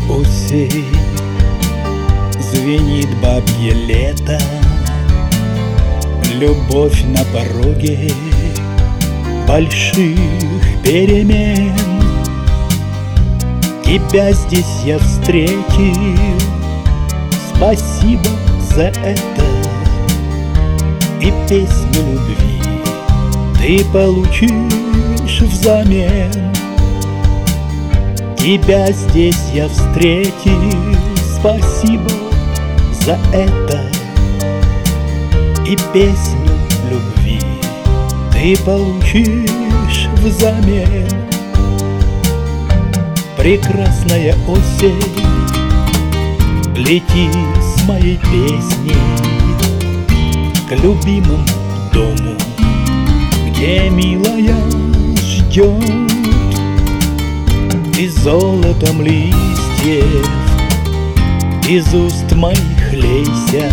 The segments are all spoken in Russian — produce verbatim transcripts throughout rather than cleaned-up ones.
осень, звенит бабье лето, любовь на пороге больших перемен. Тебя здесь я встретил, спасибо за это. И песню любви ты получишь взамен. Тебя здесь я встретил, спасибо за это. И песню любви ты получишь взамен. Прекрасная осень, лети с моей песней к любимому дому, где милая ждет. И золотом листьев из уст моих лейся,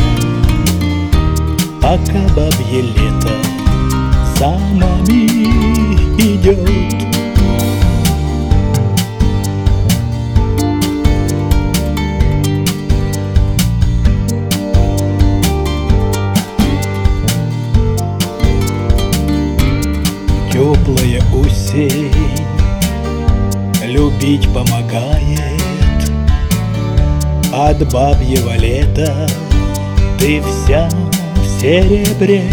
пока бабье лето за нами идет. Теплая осень любить помогает. От бабьего лета ты вся в серебре.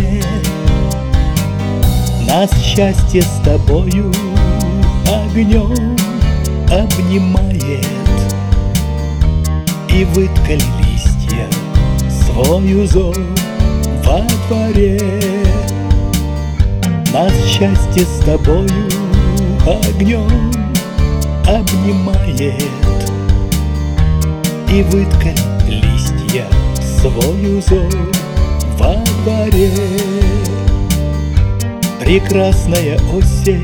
Нас счастье с тобою огнем обнимает. И выткали листья свой узор во дворе. Нас счастье с тобою огнем обнимает. И выткали листья свой узор во дворе. Прекрасная осень,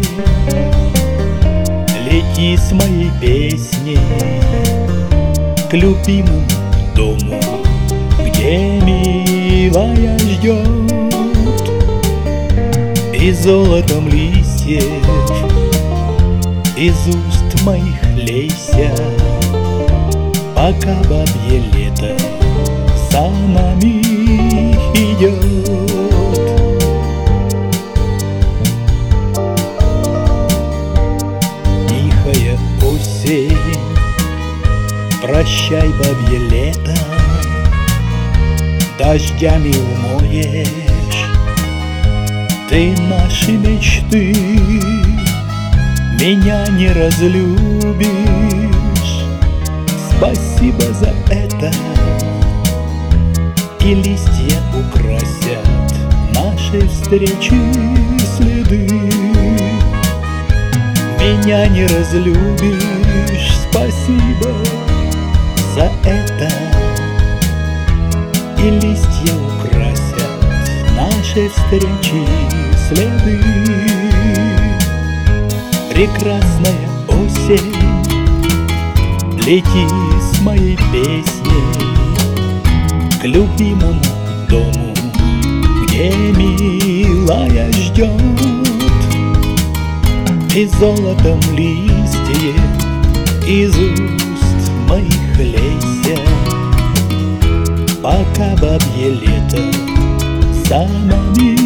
лети с моей песней к любимому дому, где милая ждет. И золотом листьев из уст моих лейся, пока бабье лето за нами идет. Тихая осень, прощай, бабье лето, дождями умоешь ты наши мечты. Меня не разлюбишь, спасибо за это. И листья украсят нашей встречи следы. Меня не разлюбишь, спасибо за это. И листья украсят нашей встречи следы. Прекрасная осень, лети с моей песней к любимому дому, где милая ждет. И золотом листьев из уст моих лейся, пока бабье лето за нами